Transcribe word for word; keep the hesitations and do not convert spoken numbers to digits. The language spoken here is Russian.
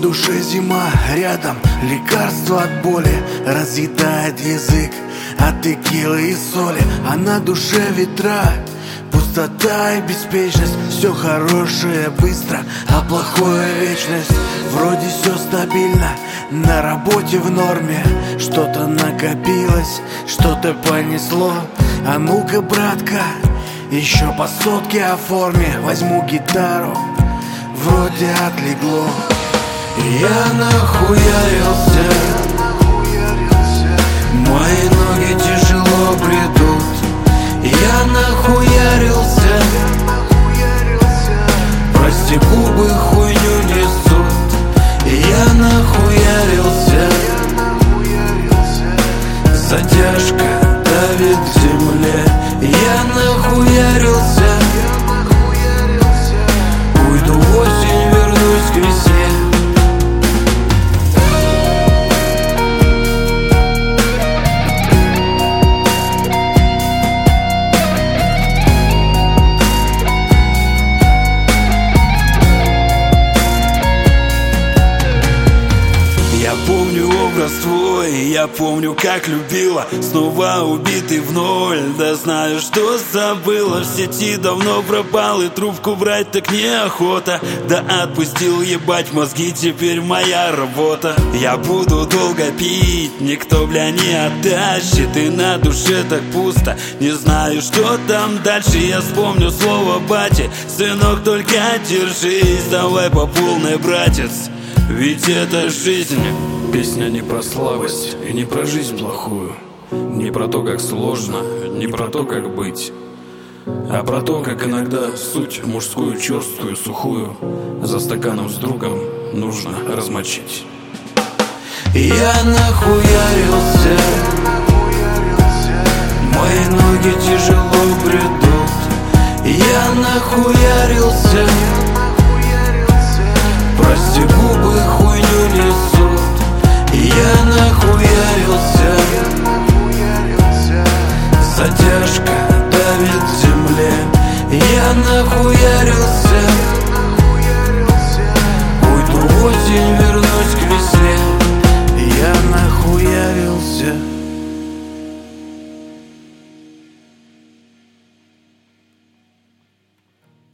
душе зима, рядом лекарство от боли разъедает язык от текилы и соли. А на душе ветра, пустота и беспечность. Все хорошее быстро, а плохое вечность. Вроде все стабильно, на работе в норме. Что-то накопилось, что-то понесло. А ну-ка, братка, еще по сотке оформи. Возьму гитару, вроде отлегло. Я нахуярился, мои ноги тяжело бредут. Я нахуярился, прости, губы хуйню несут. Я нахуярился, затяжка давит в земле. Я нахуярился, уйду в осень, вернусь к весне. Я помню образ твой, я помню, как любила. Снова убитый в ноль, да знаю, что забыла. В сети давно пропал, и трубку брать так неохота. Да отпустил ебать мозги, теперь моя работа. Я буду долго пить, никто, бля, не оттащит. И на душе так пусто, не знаю, что там дальше. Я вспомню слово бати: сынок, только держись, давай по полной, братец, ведь это жизнь. Песня не про слабость и не про жизнь плохую, не про то, как сложно, не про то, как быть, а про то, как иногда суть мужскую, черствую, сухую за стаканом с другом нужно размочить. Я нахуярился, мои ноги тяжело бредут. Я нахуярился, прости, губы хуйню несут. Я нахуярился, затяжка давит в земле. Я нахуярился.